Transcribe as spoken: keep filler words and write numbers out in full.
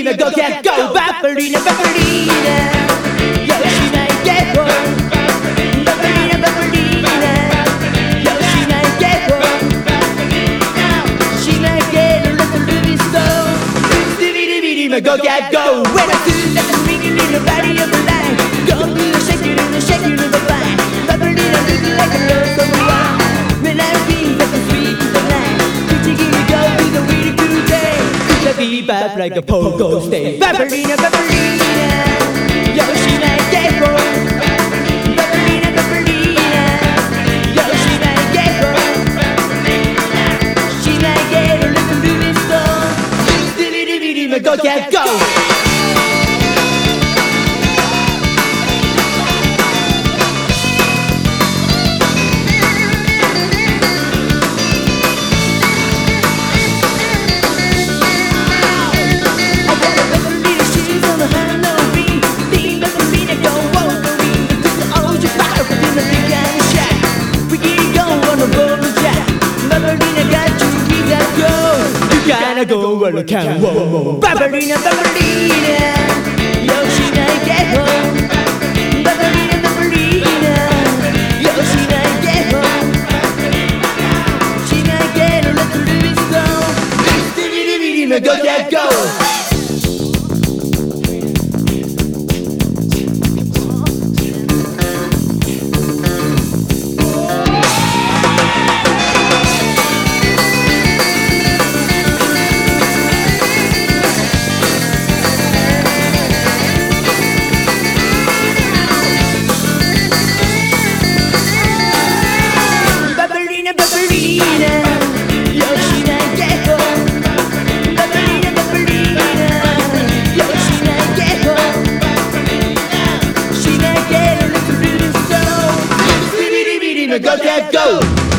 Ballerina, go cat go, ballerina, ballerina. Yoshinaike, ballerina, ballerina. Yoshinaike, Shinaike, let the ruby stone. Dividividi, go cat go. When I do that, I'm ringing in the body of the line. Go do the shaking and the shaking of the vine. Ballerina, looking like a rose on the wine. When I feel like the sweet of the night, teaching me go to the really good day. Be bad like a pogo stick. Ballerina, ballerina, Yoshinaike, ballerina, ballerina, Yoshinaike, Shinaike, little Louis Stone. Dilly dilly dilly, go cat go. Gotta go where I can, whoa, whoa. Ballerina, ballerina, Yoshinaike, ballerina, ballerina, Yoshinaike, Shinaike, let the Louis go. Dilly-dilly-dilly, go, yeah, go. Go, Dad, go!